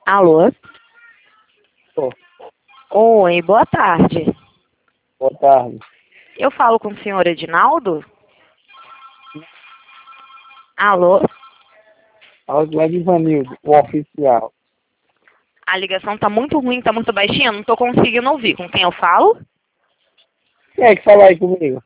Alô? Ô, Oi, boa tarde. boa tarde. Eu falo com o senhor Edinaldo? Alô? Áudio é de Ivanildo, o oficial. A ligação tá muito ruim, tá muito baixinha, não tô conseguindo ouvir. Com quem eu falo? Quem é que fala aí comigo?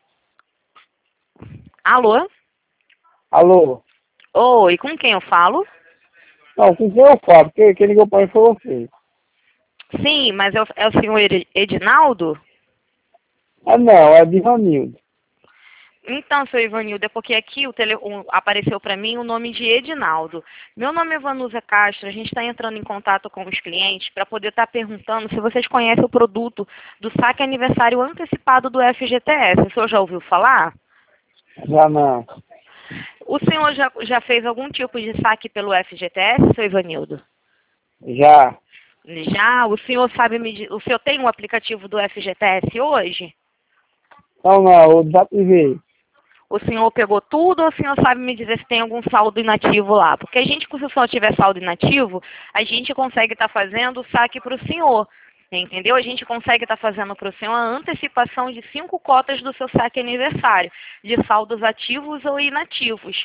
Alô? Alô? Oi, com quem eu falo? Não, com quem eu falo? Quem ligou pra mim foi você. Sim, mas é o senhor Edinaldo? Ah, não, é de Ivanildo. Então, seu Ivanildo, é porque aqui apareceu para mim o nome de Edinaldo. Meu nome é Vanusa Castro, a gente está entrando em contato com os clientes para poder estar perguntando se vocês conhecem o produto do saque aniversário antecipado do FGTS. O senhor já ouviu falar? Já não. O senhor já fez algum tipo de saque pelo FGTS, seu Ivanildo? Já. Já? O senhor sabe o senhor tem o aplicativo do FGTS hoje? Não, eu desativei. O senhor pegou tudo ou o senhor sabe me dizer se tem algum saldo inativo lá? Porque a gente, se o senhor tiver saldo inativo, a gente consegue estar fazendo o saque para o senhor. Entendeu? A gente consegue estar fazendo para o senhor a antecipação de 5 cotas do seu saque aniversário, de saldos ativos ou inativos.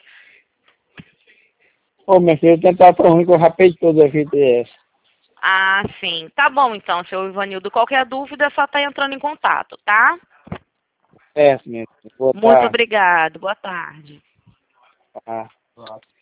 Ô, minha filha, eu tentar tão ruim que eu rapei todo o FTS. Ah, sim. Tá bom então, seu Ivanildo. Qualquer dúvida é só estar entrando em contato, tá? É, minha filha. Boa Muito tarde. obrigado. Boa tarde. Tá.